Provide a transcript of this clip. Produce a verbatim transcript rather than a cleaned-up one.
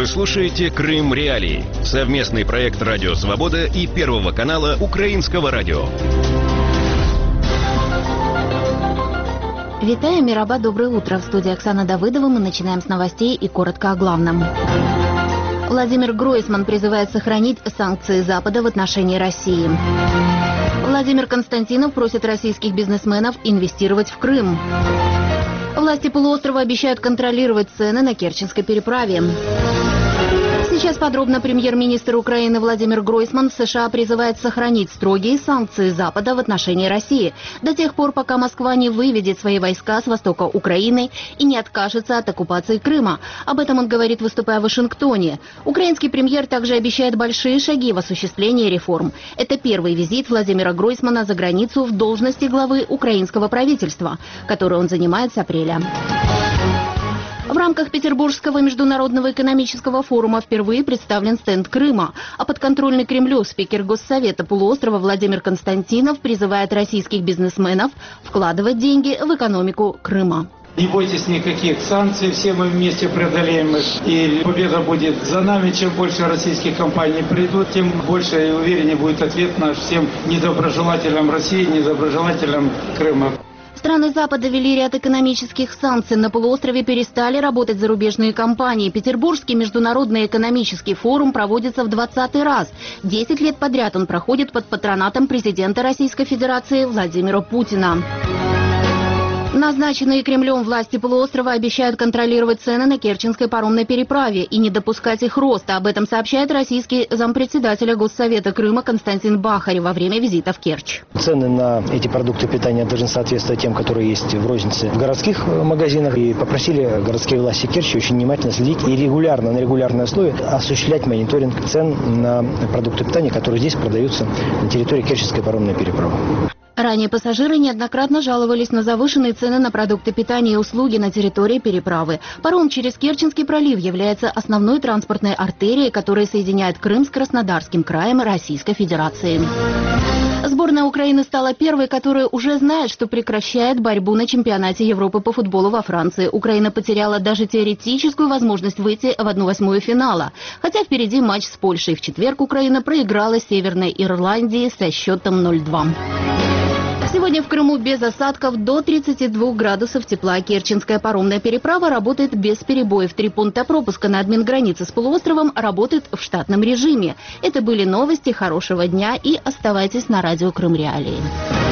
Вы слушаете «Крым Реалии» — совместный проект «Радио Свобода» и Первого канала Украинского радио. Витаю, Мираба, доброе утро. В студии Оксана Давыдова. Мы начинаем с новостей и коротко о главном. Владимир Гройсман призывает сохранить санкции Запада в отношении России. Владимир Константинов просит российских бизнесменов инвестировать в Крым. Власти полуострова обещают контролировать цены на Керченской переправе. Сейчас подробно. Премьер-министр Украины Владимир Гройсман в США призывает сохранить строгие санкции Запада в отношении России до тех пор, пока Москва не выведет свои войска с востока Украины и не откажется от оккупации Крыма. Об этом он говорит, выступая в Вашингтоне. Украинский премьер также обещает большие шаги в осуществлении реформ. Это первый визит Владимира Гройсмана за границу в должности главы украинского правительства, который он занимает с апреля. В рамках Петербургского международного экономического форума впервые представлен стенд Крыма. А подконтрольный Кремлю спикер Госсовета полуострова Владимир Константинов призывает российских бизнесменов вкладывать деньги в экономику Крыма. Не бойтесь никаких санкций, все мы вместе преодолеем их, и победа будет за нами. Чем больше российских компаний придут, тем больше и увереннее будет ответ наш всем недоброжелателям России, недоброжелателям Крыма. Страны Запада ввели ряд экономических санкций. На полуострове перестали работать зарубежные компании. Петербургский международный экономический форум проводится в двадцатый раз. Десять лет подряд он проходит под патронатом президента Российской Федерации Владимира Путина. Назначенные Кремлем власти полуострова обещают контролировать цены на Керченской паромной переправе и не допускать их роста. Об этом сообщает российский зампредседателя Госсовета Крыма Константин Бахарев во время визита в Керчь. Цены на эти продукты питания должны соответствовать тем, которые есть в рознице в городских магазинах. И попросили городские власти Керчи очень внимательно следить и регулярно, на регулярной основе осуществлять мониторинг цен на продукты питания, которые здесь продаются на территории Керченской паромной переправы. Ранее пассажиры неоднократно жаловались на завышенные цены на продукты питания и услуги на территории переправы. Паром через Керченский пролив является основной транспортной артерией, которая соединяет Крым с Краснодарским краем Российской Федерации. Сборная Украины стала первой, которая уже знает, что прекращает борьбу на чемпионате Европы по футболу во Франции. Украина потеряла даже теоретическую возможность выйти в одну восьмую финала. Хотя впереди матч с Польшей. В четверг Украина проиграла Северной Ирландии со счетом ноль-два. Сегодня в Крыму без осадков до тридцати двух градусов тепла. Керченская паромная переправа работает без перебоев. Три пункта пропуска на админгранице с полуостровом работают в штатном режиме. Это были новости. Хорошего дня и оставайтесь на радио Крым Реалии.